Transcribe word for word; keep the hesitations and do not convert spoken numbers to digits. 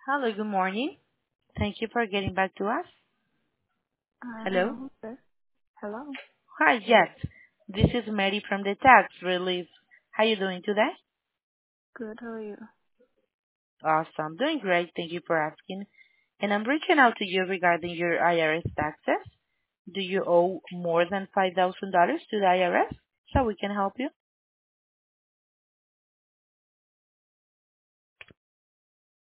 Hello, good morning. Thank you for getting back to us. Uh, Hello? hello, who's this? Hello. Hi, yes. This is Mary from the tax relief. How you doing today? Good, how are you? Awesome. Doing great. Thank you for asking. And I'm reaching out to you regarding your I R S taxes. Do you owe more than five thousand dollars to the I R S so we can help you?